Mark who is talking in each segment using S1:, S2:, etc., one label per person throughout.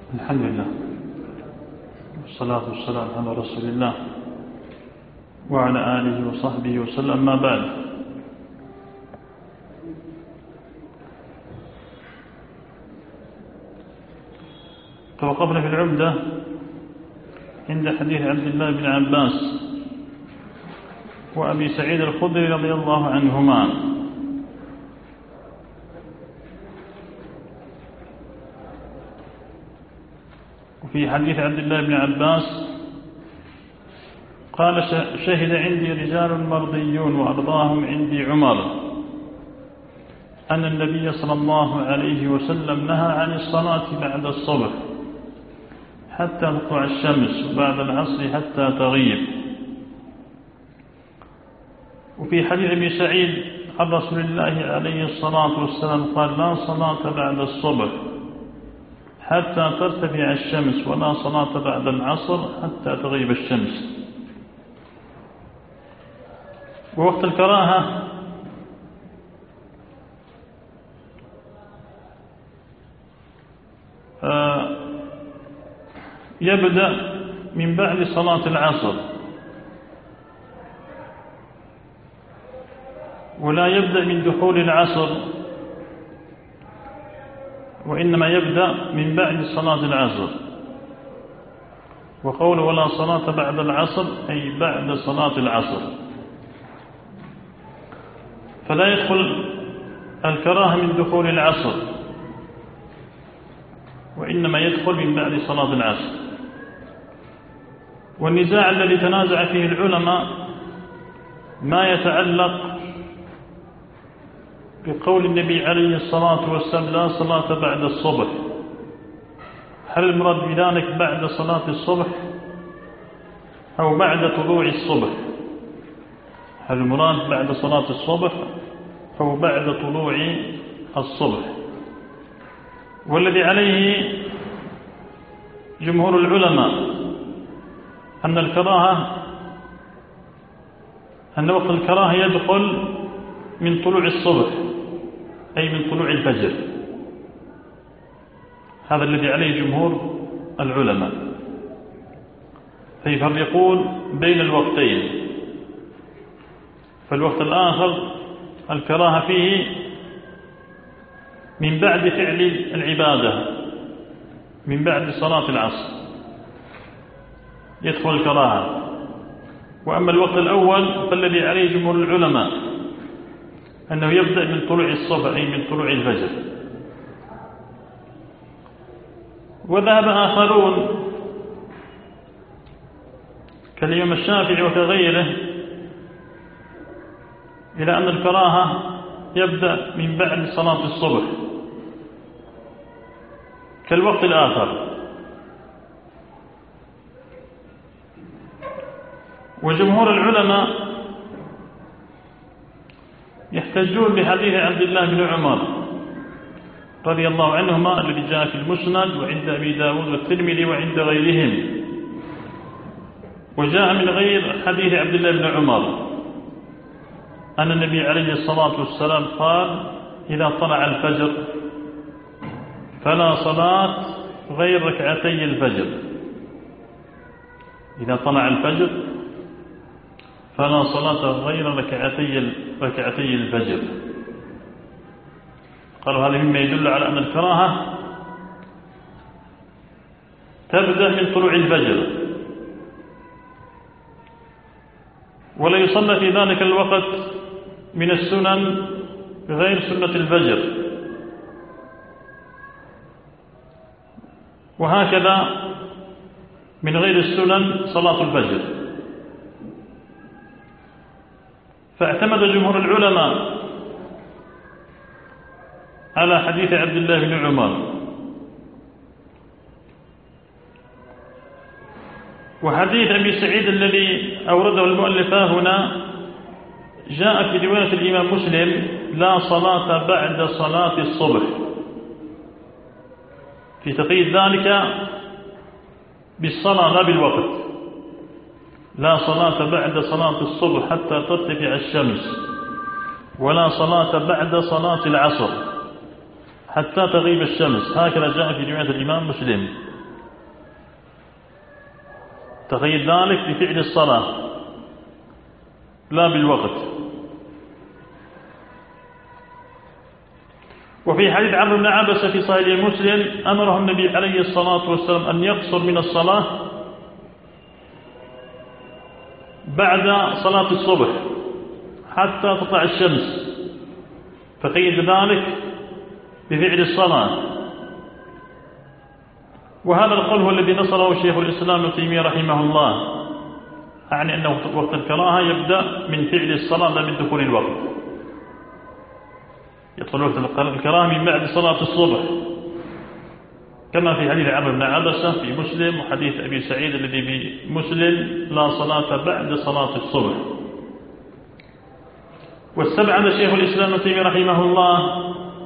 S1: الحمد لله والصلاة والسلام على رسول الله وعلى آله وصحبه وسلم. ما بعد، توقفنا في العمدة عند حديث عبد الله بن عباس وأبي سعيد الخدري رضي الله عنهما. وفي حديث عبد الله بن عباس قال: شهد عندي رجال مرضيون وأرضاهم عندي عمر أن النبي صلى الله عليه وسلم نهى عن الصلاة بعد الصبح حتى تطلع الشمس وبعد العصر حتى تغيب. وفي حديث أبي سعيد عن رسول الله عليه الصلاة والسلام قال: لا صلاة بعد الصبح حتى ترتفع الشمس ولا صلاة بعد العصر حتى تغيب الشمس. ووقت الكراهة يبدأ من بعد صلاة العصر، ولا يبدأ من دخول العصر، وإنما يبدأ من بعد صلاة العصر. وقول ولا صلاة بعد العصر أي بعد صلاة العصر، فلا يدخل الكراهة من دخول العصر، وإنما يدخل من بعد صلاة العصر. والنزاع الذي تنازع فيه العلماء ما يتعلق بقول النبي عليه الصلاة والسلام: لا صلاة بعد الصبح. هل المراد بذلك بعد صلاة الصبح أو بعد طلوع الصبح؟ هل المراد بعد صلاة الصبح أو بعد طلوع الصبح؟ والذي عليه جمهور العلماء أن وقت الكراهة يدخل من طلوع الصبح أي من طلوع الفجر. هذا الذي عليه جمهور العلماء، فيفرقون بين الوقتين. فالوقت الآخر الكراهة فيه من بعد فعل العبادة، من بعد صلاة العصر يدخل الكراهة. وأما الوقت الأول فالذي عليه جمهور العلماء أنه يبدأ من طلوع الصبح أي من طلوع الفجر. وذهب آخرون كالإمام الشافعي وكغيره إلى أن الكراهة يبدأ من بعد صلاة الصبح كالوقت الآخر. وجمهور العلماء يحتجون بحديث عبد الله بن عمر رضي الله عنهما الذي جاء في المسند وعند أبي داود والترمذي وعند غيرهم. وجاء من غير حديث عبد الله بن عمر أن النبي عليه الصلاة والسلام قال: إذا طلع الفجر فلا صلاة غير ركعتي الفجر. إذا طلع الفجر فلا صلاة غير ركعتي الفجر. قالوا هذا مما يدل على أن الكراهة تبدأ من طلوع الفجر، ولا يصلى في ذلك الوقت من السنن غير سنة الفجر. وهكذا من غير السنن صلاة الفجر. فاعتمد جمهور العلماء على حديث عبد الله بن عمر. وحديث أبي سعيد الذي أورده المؤلف هنا جاء في رواية الإمام مسلم: لا صلاة بعد صلاة الصبح، في تقييد ذلك بالصلاة لا بالوقت. لا صلاة بعد صلاة الصبح حتى ترتفع الشمس، ولا صلاة بعد صلاة العصر حتى تغيب الشمس. هكذا جاء في رواية الإمام مسلم. تقييد ذلك بفعل الصلاة لا بالوقت. وفي حديث عمرو بن عبسة في صحيح مسلم أمره النبي عليه الصلاة والسلام أن يقصر من الصلاة بعد صلاة الصبح حتى تطلع الشمس، فقيد ذلك بفعل الصلاة. وهذا القول هو الذي نصره شيخ الإسلام ابن تيمية رحمه الله، يعني أنه وقت الكراهة يبدأ من فعل الصلاة لا من دخول الوقت. يدخل وقت الكراهة من بعد صلاة الصبح، كما في حديث عمرو بن عبسة في مسلم، وحديث أبي سعيد الذي في مسلم لا صلاة بعد صلاة الصبح. واستبعد شيخ الإسلام ابن تيمية رحمه الله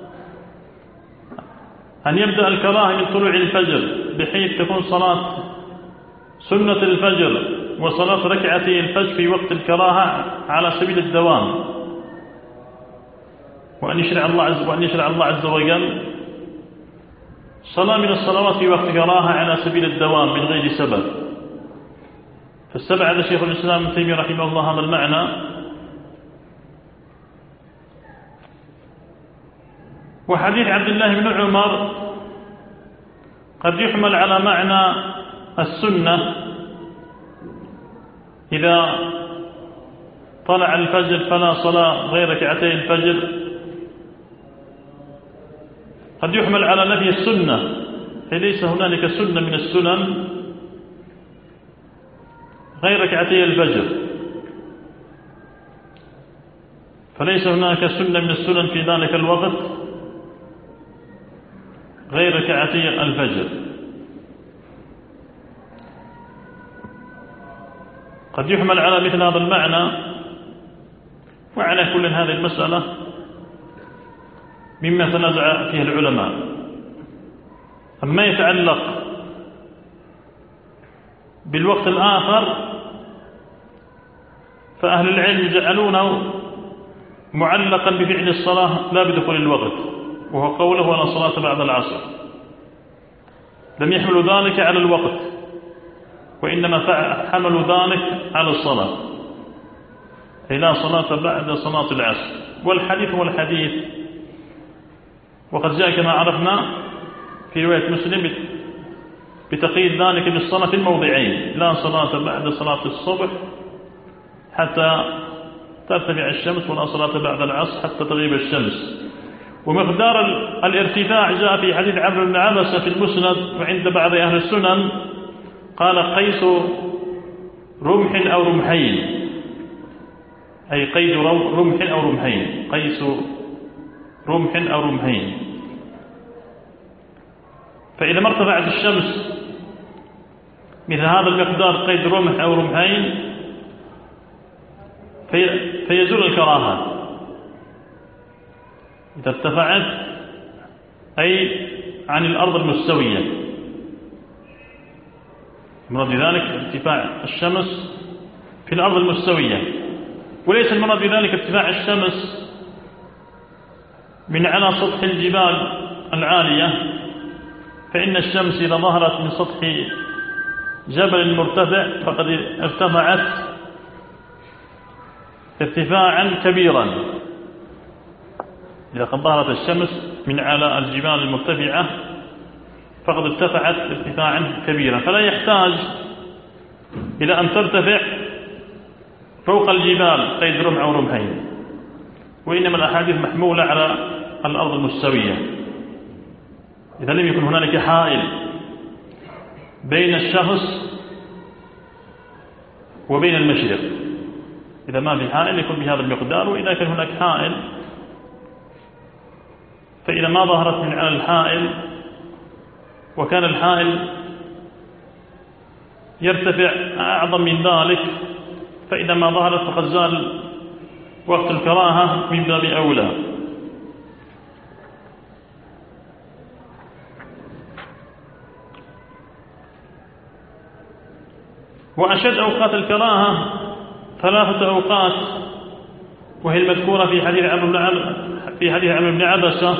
S1: أن يبدأ الكراهة من طلوع الفجر، بحيث تكون صلاة سنة الفجر وصلاة ركعتي الفجر في وقت الكراهة على سبيل الدوام، وأن يشرع الله عز وجل صلاة من الصلوات في وقت كراهة على سبيل الدوام من غير سبب. فاستبعد شيخ الإسلام ابن تيمية رحمه الله هذا المعنى. وحديث عبد الله بن عمر قد يحمل على معنى السنة، إذا طلع الفجر فلا صلاة غير ركعتي الفجر. قد يحمل على نفي السنة، فليس هنالك سنة من السنن غير ركعتي الفجر، فليس هناك سنة من السنن في ذلك الوقت غير ركعتي الفجر. قد يحمل على مثل هذا المعنى. وعلى كل هذه المسألة مما تنازع فيه العلماء. أما يتعلق بالوقت الآخر فأهل العلم يجعلونه معلقا بفعل الصلاة لا بدخول الوقت، وهو قوله ولا صلاة بعد العصر. لم يحملوا ذلك على الوقت، وإنما حملوا ذلك على الصلاة، أي لا صلاة بعد صلاة العصر. والحديث هو الحديث، وقد جاء كما عرفنا في رواية مسلم بتقييد ذلك بالصلاة في الموضعين: لا صلاة بعد صلاة الصبح حتى ترتفع الشمس، ولا صلاة بعد العصر حتى تغيب الشمس. ومقدار الارتفاع جاء في حديث عمرو بن عبسة في المسند وعند بعض أهل السنن، قال قيس رمح أو رمحين، أي قيد رمح أو رمحين، قيس رمح أو رمحين. فإذا ما ارتفعت الشمس مثل هذا المقدار قيد رمح أو رمحين فيزول الكراهة. إذا ارتفعت أي عن الأرض المستوية، المراد بذلك ارتفاع الشمس في الأرض المستوية، وليس المراد بذلك ارتفاع الشمس من على سطح الجبال العالية، فإن الشمس إذا ظهرت من سطح جبل مرتفع فقد ارتفعت ارتفاعا كبيرا. إذا قد ظهرت الشمس من على الجبال المرتفعة فقد ارتفعت ارتفاعا كبيرا، فلا يحتاج إلى أن ترتفع فوق الجبال قيد رمح أو رمحين، وإنما الأحاديث محمولة على الأرض المستوية. إذا لم يكن هنالك حائل بين الشخص وبين المشرق، إذا ما في حائل يكون بهذا المقدار، وإذا كان هناك حائل فإذا ما ظهرت من على الحائل وكان الحائل يرتفع أعظم من ذلك، فإذا ما ظهرت فقد زال وقت الكراهة من باب أولى. وأشد أوقات الكراهة 3 أوقات، وهي المذكورة في حديث عمرو بن عبسة: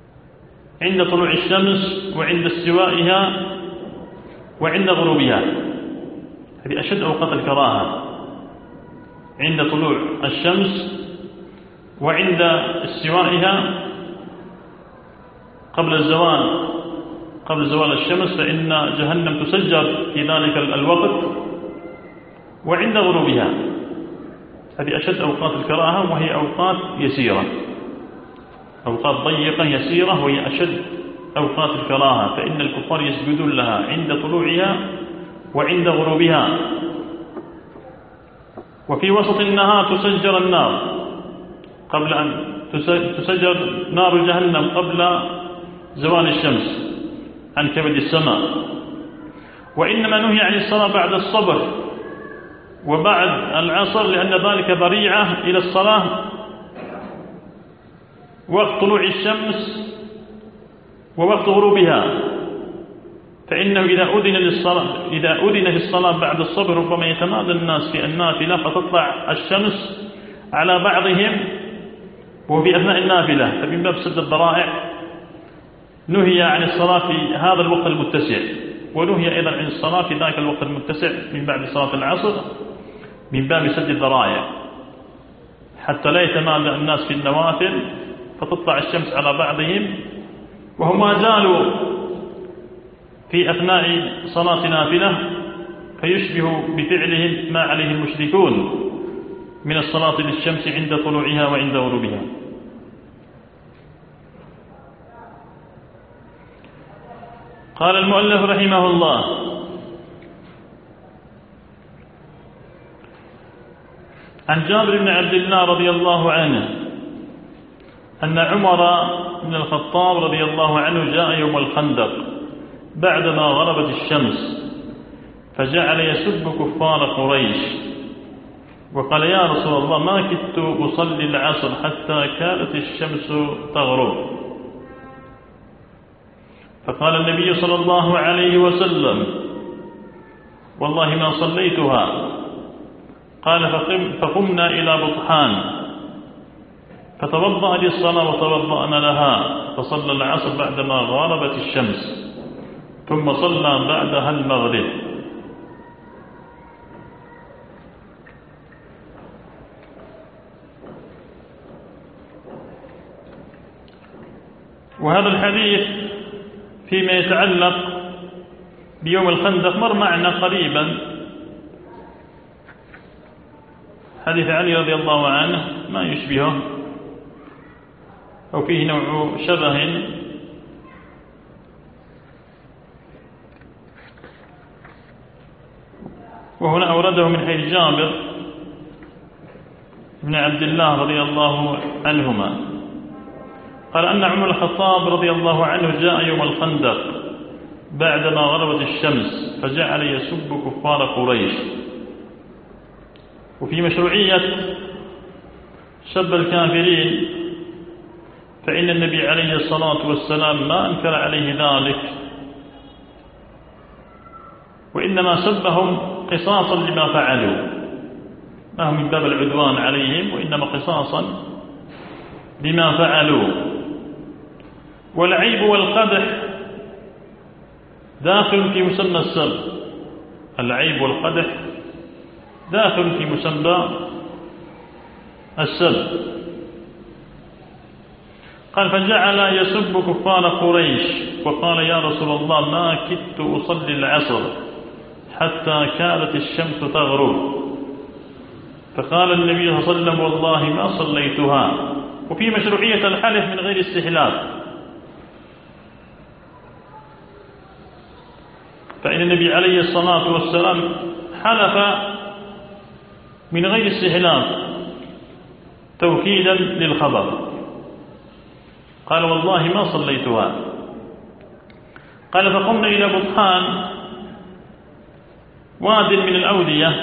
S1: عند طلوع الشمس، وعند استوائها، وعند غروبها. هذه أشد أوقات الكراهة، عند طلوع الشمس وعند استوائها قبل زوال الشمس، فإن جهنم تسجر في ذلك الوقت، وعند غروبها. هذه أشد أوقات الكراهة، وهي أوقات يسيرة، أوقات ضيقة يسيرة، وهي أشد أوقات الكراهة، فإن الكفار يسجدون لها عند طلوعها وعند غروبها. وفي وسط النهار تسجر النار، قبل أن تسجر نار جهنم قبل زوال الشمس عن كبد السماء. وإنما نهي عن الصلاة بعد الصبح وبعد العصر، لأن ذلك ذريعة إلى الصلاة وقت طلوع الشمس ووقت غروبها، فإنه إذا أذن في الصلاة بعد الصبح ربما يتمادى الناس في النافلة فتطلع الشمس على بعضهم وفي أثناء النافلة، فمن باب سد الذرائع نهي عن الصلاة في هذا الوقت المتسع، ونهي أيضا عن الصلاة في ذاك الوقت المتسع من بعد صلاة العصر من باب سد الذرائع، حتى لا يتمادى الناس في النوافل فتطلع الشمس على بعضهم وهم ما زالوا في أثناء صلاة نافلة، فيشبه بفعلهم ما عليه المشركون من الصلاة للشمس عند طلوعها وعند غروبها. قال المؤلف رحمه الله: عن جابر بن عبد الله رضي الله عنه أن عمر بن الخطاب رضي الله عنه جاء يوم الخندق بعدما غربت الشمس، فجعل يسب كفار قريش، وقال: يا رسول الله، ما كدت أصلي العصر حتى كادت الشمس تغرب. فقال النبي صلى الله عليه وسلم: والله ما صليتها. قال: فقمنا إلى بطحان فتوضأ للصلاة وتوضأنا لها، فصلى العصر بعدما غربت الشمس، ثم صلى بعدها المغرب. وهذا الحديث فيما يتعلق بيوم الخندق مر معنا قريبا، حديث علي رضي الله عنه ما يشبهه أو فيه نوع شبه، وهنا أورده من حديث جابر بن عبد الله رضي الله عنهما قال أن عمر الخطاب رضي الله عنه جاء يوم الخندق بعدما غربت الشمس، فجعل يسب كفار قريش. وفي مشروعية سب الكافرين، فإن النبي عليه الصلاة والسلام ما أنكر عليه ذلك، وإنما سبهم قصاصا لما فعلوا، ما هو من باب العدوان عليهم، وإنما قصاصا لما فعلوا. والعيب والقدح داخل في مسمى السب، العيب والقدح داخل في مسمى السب. قال: فجعل يسب كفار قريش، وقال: يا رسول الله، ما كدت أصلي العصر حتى كادت الشمس تغرب. فقال النبي صلى الله عليه وسلم: والله ما صليتها. وفي مشروعية الحلف من غير استحلاف، فإن النبي عليه الصلاة والسلام حلف من غير استحلاف توكيدا للخبر، قال: والله ما صليتها. قال: فقمنا إلى بطحان، واد من الأودية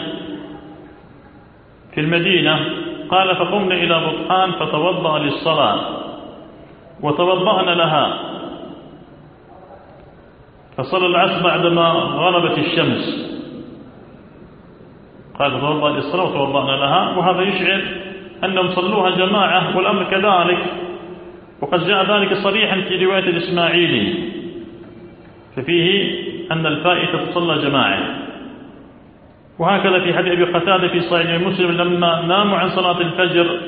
S1: في المدينة. قال: فقمنا إلى بطحان فتوضأ للصلاة وتوضأنا لها، فصلى العصر بعدما غربت الشمس. قال: فتوضأ للصلاة وتوضأنا لها، وهذا يشعر أنهم صلوها جماعة، والأمر كذلك، وقد جاء ذلك صريحا في رواية الإسماعيلي، ففيه أن الفائتة تصلى جماعة. وهكذا في حديث أبي قتادة في صحيح مسلم لما ناموا عن صلاة الفجر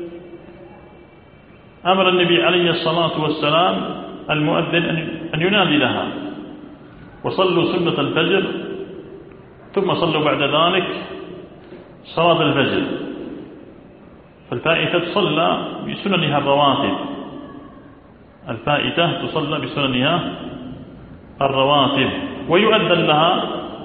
S1: أمر النبي عليه الصلاة والسلام المؤذن أن ينادي لها، وصلوا سنة الفجر ثم صلوا بعد ذلك صلاة الفجر. فالفائتة تصلى بسننها الرواتب، الفائتة تصلى بسننها الرواتب، ويؤذن لها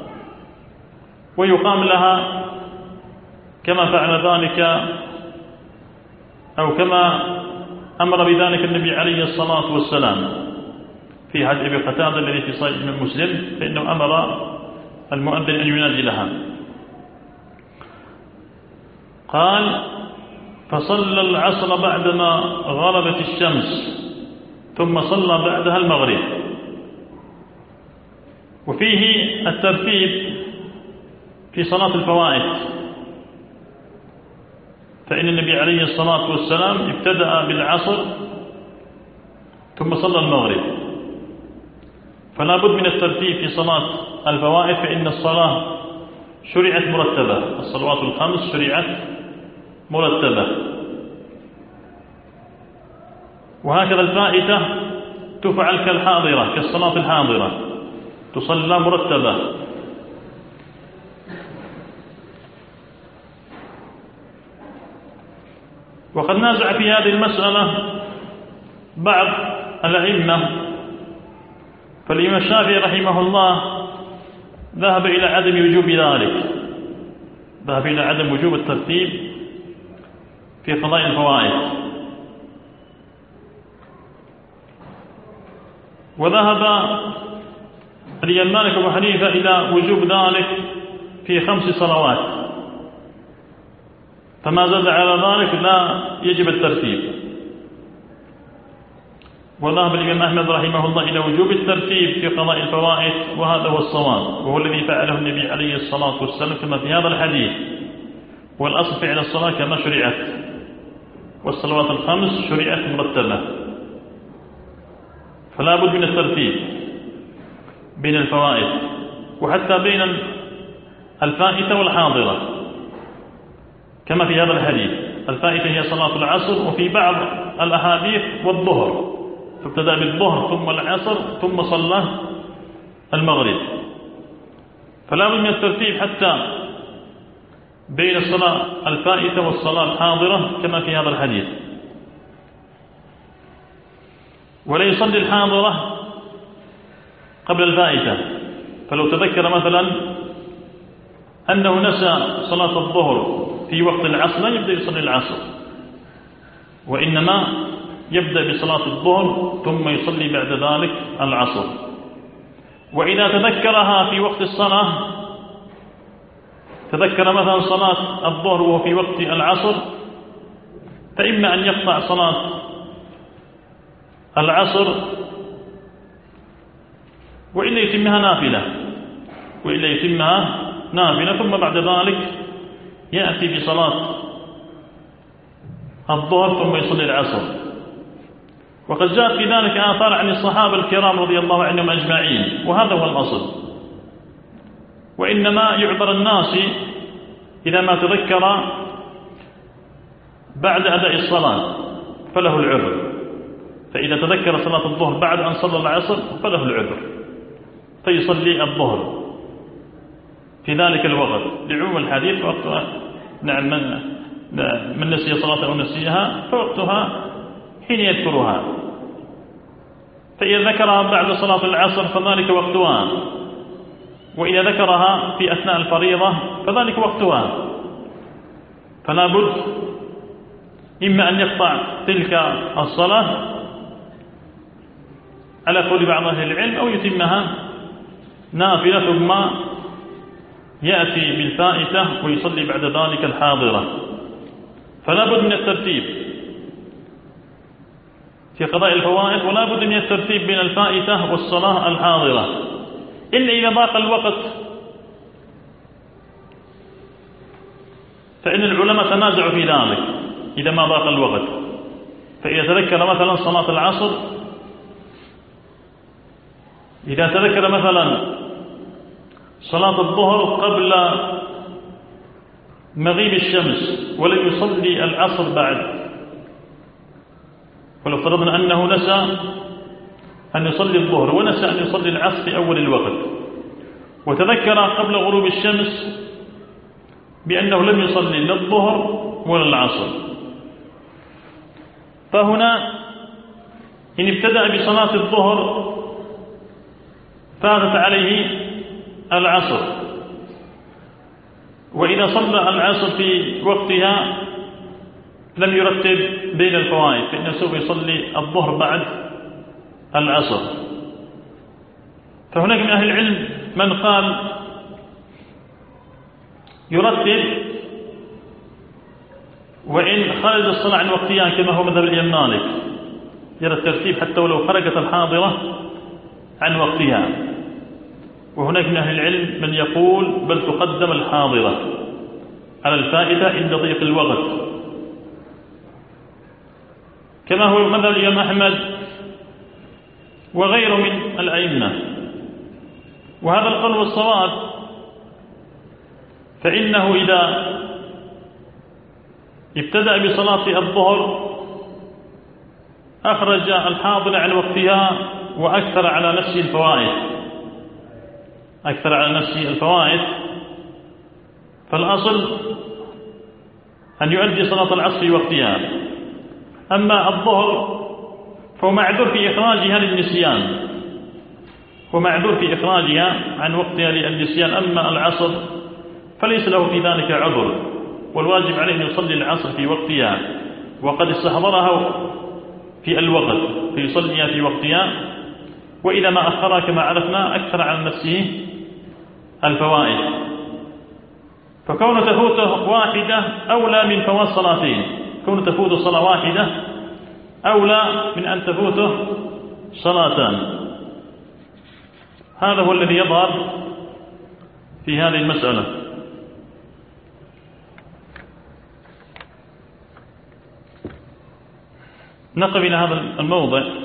S1: ويقام لها كما فعل ذلك أو كما أمر بذلك النبي عليه الصلاة والسلام في حديث أبي قتادة الذي في صحيح مسلم، فإنه أمر المؤذن أن ينادي لها. قال: فصلى العصر بعدما غربت الشمس ثم صلى بعدها المغرب. وفيه الترتيب في صلاة الفوائد، فإن النبي عليه الصلاة والسلام ابتدأ بالعصر ثم صلى المغرب، فلا بد من الترتيب في صلاة الفوائد، فإن الصلاة شرعت مرتبة، الصلوات الخمس شرعت مرتبة. وهكذا الفائتة تفعل كالحاضرة، كالصلاة الحاضرة تصلى مرتبة. وقد نازع في هذه المسألة بعض الأئمة، فالإمام الشافعي رحمه الله ذهب إلى عدم وجوب ذلك، ذهب إلى عدم وجوب الترتيب في قضاء الفوائد. وذهب الإمام مالك وأبو حنيفة إلى وجوب ذلك في 5 صلوات، فما زاد على ذلك لا يجب الترتيب. وذهب الإمام أحمد رحمه الله إلى وجوب الترتيب في قضاء الفوائد، وهذا هو الصواب، وهو الذي فعله النبي عليه الصلاة والسلام كما في هذا الحديث. والأصل فعل الصلاة كما شرعت، والصلوات الخمس شرعت مرتبة، فلا بد من الترتيب بين الفوائد، وحتى بين الفائتة والحاضرة كما في هذا الحديث. الفائتة هي صلاة العصر، وفي بعض الأحاديث والظهر، فابتدأ بالظهر ثم العصر ثم صلى المغرب، فلا بد من الترتيب حتى بين الصلاة الفائتة والصلاة الحاضرة كما في هذا الحديث. ولا يصلي الحاضرة قبل الفائتة، فلو تذكر مثلا أنه نسى صلاة الظهر في وقت العصر لا يبدأ يصلي العصر، وإنما يبدأ بصلاة الظهر ثم يصلي بعد ذلك العصر. وإذا تذكرها في وقت الصلاة، تذكر مثلا صلاة الظهر وهو في وقت العصر، فإما أن يقطع صلاة العصر وإلا يتمها نافلة، ثم بعد ذلك يأتي بصلاة الظهر ثم يصلي العصر. وقد جاءت في ذلك آثار عن الصحابة الكرام رضي الله عنهم أجمعين، وهذا هو الأصل. وإنما يعذر الناس إذا ما تذكر بعد أداء الصلاة فله العذر، فإذا تذكر صلاة الظهر بعد أن صلى العصر فله العذر، فيصلي الظهر في ذلك الوقت لعموم الحديث. وقتها نعم من نسي صلاة أو نسيها فوقتها حين يذكرها، فإذا ذكرها بعد صلاة العصر فذلك وقتها، وإذا ذكرها في أثناء الفريضة فذلك وقتها. فلا بد إما أن يقطع تلك الصلاة على قول بعض أهل العلم، أو يتمها نافلة ثم يأتي بالفائتة ويصلي بعد ذلك الحاضرة. فلا بد من الترتيب في قضاء الفوائد، ولا بد من الترتيب بين الفائتة والصلاة الحاضرة، إلا إذا ضاق الوقت، فإن العلماء تنازعوا في ذلك إذا ما ضاق الوقت. فإذا تذكر مثلا صلاة العصر، إذا تذكر مثلا صلاة الظهر قبل مغيب الشمس ولم يصلي العصر بعد، ولو فرضنا أنه نسى أن يصلي الظهر ونسى أن يصلي العصر في أول الوقت، وتذكر قبل غروب الشمس بأنه لم يصلي لا الظهر ولا العصر، فهنا إن ابتدأ بصلاة الظهر فاتت عليه العصر، وإذا صلى العصر في وقتها لم يرتب بين الفوائد، فإنه سوف يصلي الظهر بعد العصر. فهناك من أهل العلم من قال يرتب وإن خرج الصلاة عن وقتها، كما هو مذهب الإمام مالك، يرى الترتيب حتى ولو خرجت الحاضرة عن وقتها. وهناك من أهل العلم من يقول بل تقدم الحاضرة على الفائتة عند ضيق الوقت، كما هو مذهب الإمام أحمد وغيره من الأئمة. وهذا القول والصواب، فإنه إذا ابتدأ بصلاة الظهر أخرج الحاضر عن وقتها وأكثر على نفسه الفوائد، فالأصل أن يؤدي صلاة العصر في وقتها. أما الظهر فهو معذور في إخراجها للنسيان، ومعذور في إخراجها عن وقتها للنسيان. أما العصر فليس له في ذلك عذر، والواجب عليه أن يصلي العصر في وقتها وقد استحضرها في الوقت فيصليها في وقتها، وإذا ما أخرها كما عرفنا أكثر على نفسه الفوائد. فكون تفوته واحدة أولى من فوات صلاتين، كون تفوته صلاة واحدة أولى من أن تفوته صلاتان. هذا هو الذي يظهر في هذه المسألة. نقف إلى هذا الموضع.